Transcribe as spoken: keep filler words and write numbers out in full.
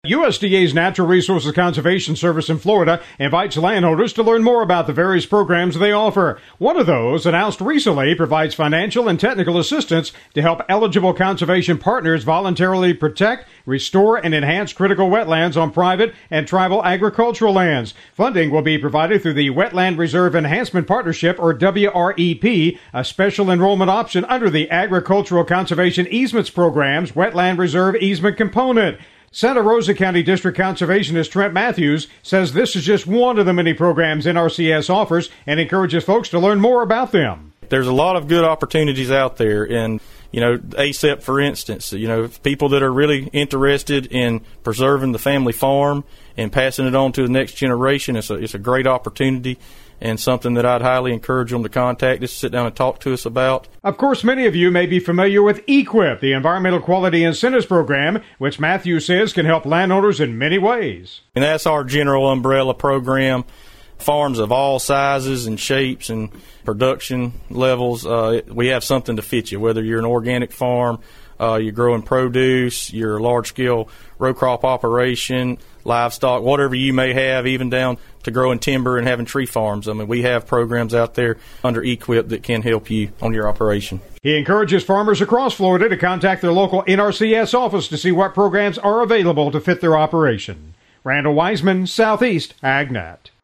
U S D A's Natural Resources Conservation Service in Florida invites landholders to learn more about the various programs they offer. One of those, announced recently, provides financial and technical assistance to help eligible conservation partners voluntarily protect, restore, and enhance critical wetlands on private and tribal agricultural lands. Funding will be provided through the Wetland Reserve Enhancement Partnership, or W R E P, a special enrollment option under the Agricultural Conservation Easements Program's Wetland Reserve Easement component. Santa Rosa County District Conservationist Trent Matthews says this is just one of the many programs N R C S offers and encourages folks to learn more about them. There's a lot of good opportunities out there, and you know, A S E P, for instance, you know, people that are really interested in preserving the family farm and passing it on to the next generation, it's a, it's a great opportunity and something that I'd highly encourage them to contact us, sit down and talk to us about. Of course, many of you may be familiar with E Q I P, the Environmental Quality Incentives Program, which Matthews says can help landowners in many ways. And that's our general umbrella program. Farms of all sizes and shapes and production levels, uh, we have something to fit you, whether you're an organic farm, uh, you're growing produce, you're a large-scale row crop operation, livestock, whatever you may have, even down to growing timber and having tree farms. I mean, we have programs out there under E Q I P that can help you on your operation. He encourages farmers across Florida to contact their local N R C S office to see what programs are available to fit their operation. Randall Wiseman, Southeast AgNet.